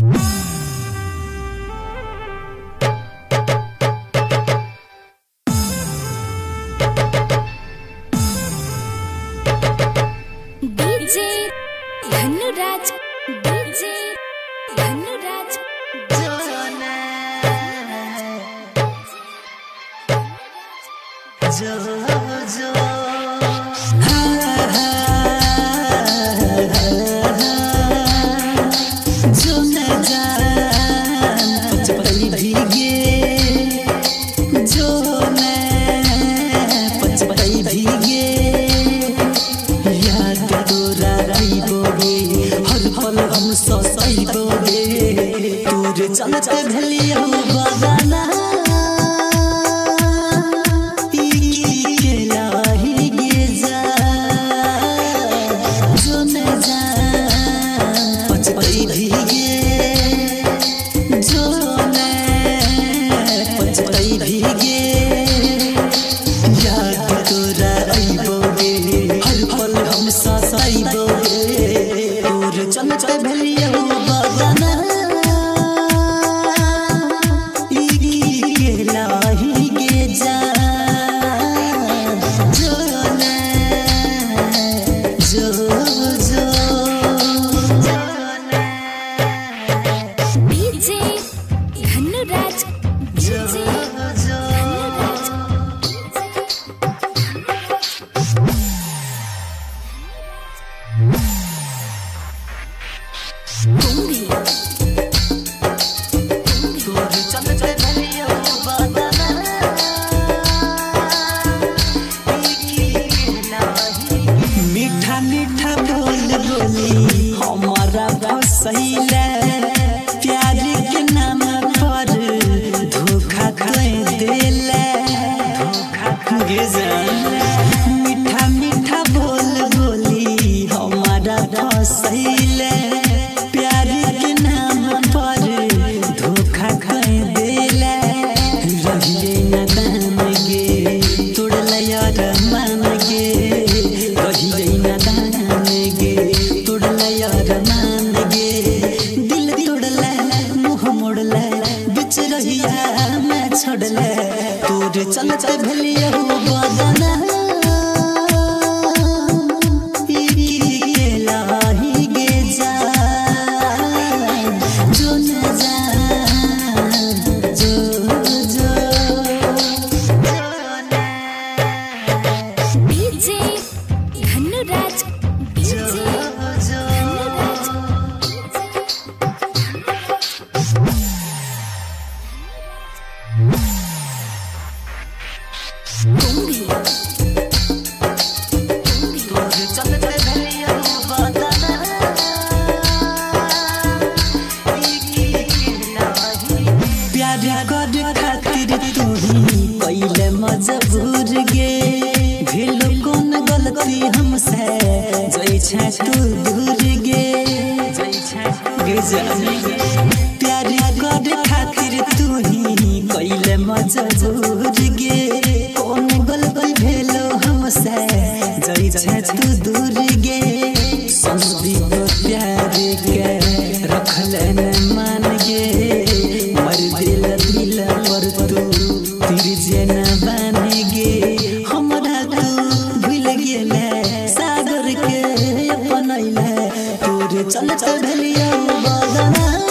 DJ Dhanuraj DJ Dhanuraj जो जो चलते भलिया बगाना चलते भलिया बगाना डीजे धनुराज डीजे धनुराज कुंभी चलते भलिया बगाना मीठा मीठा बोल बोली हमारा बसैला प्यार के नाम पर धोखा दे देला मीठा मीठा बोल बोली हमारा बसैला प्यार के नाम पर धोखा दे देला रहिए न दाम गे तोड़ला यार मान गे रहिए न दाम गे तोड़ला यार मान गे दिल तोड़ला मुँह मोड़ला बिच रहिया मैं छोड़ला तोरे चलते भलिया बगाना डीजे धनुराज डीजे धनुराज कुंभी चलते भलिया बगाना प्यार कर खातिर तू पहले मजबूर गे भेलो कौन गलती हमसे जई छे तू दूर गे प्यार कर खातिर तू पहले मजबूर गे कौन गलती भेलो हमसे जई छे तू दूर गे समझी तो प्यार के रखले न मान गे मर दिल दिल पर तू तीर जेना बन गे हमरा तू भूल गेले सागर के अपनैले तोरे चलते भलिया बगाना।